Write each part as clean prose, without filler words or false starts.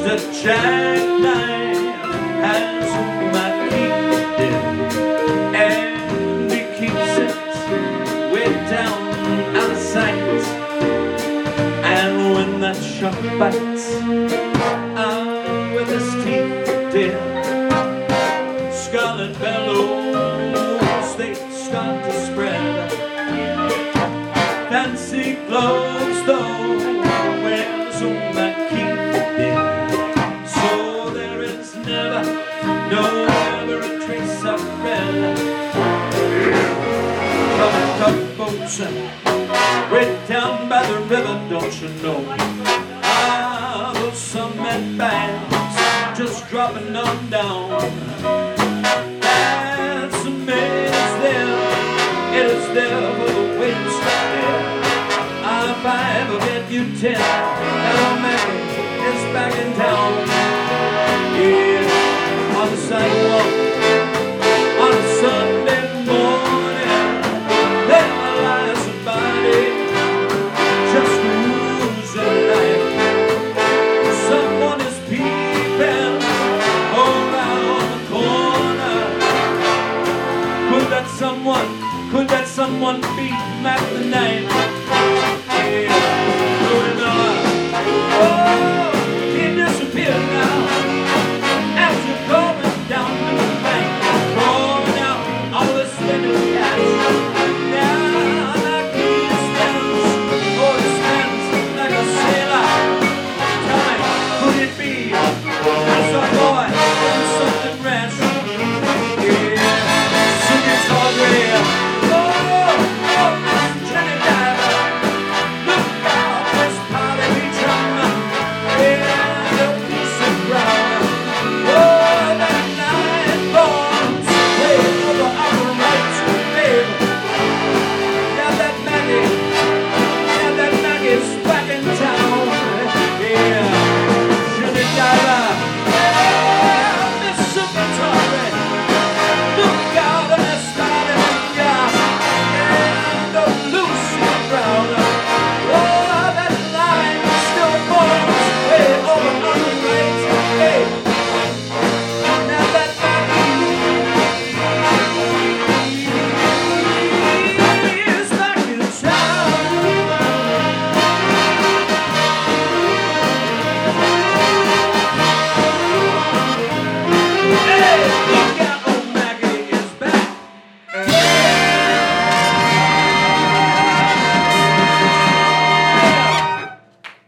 the jackknife has my key and he keeps it way down out of sight. And when that shark bites with his teeth, dear, scarlet bellows they start to spread. Fancy clothes though wears on my key, dear. So there is never a trace of red. Coming tugboats right down by the river, don't you know? Those cement bags just dropping on down. That's a man's there, it is there for the waves. If I ever get you 10, hello Maggie, it's back in town. Yeah, on the sidewalk, on a Sunday morning, there lies somebody just losing life. Someone is peeping around the corner. Could that someone be Mac the Knife?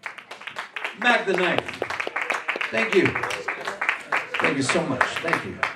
Mac the Knife. Thank you. Thank you so much. Thank you.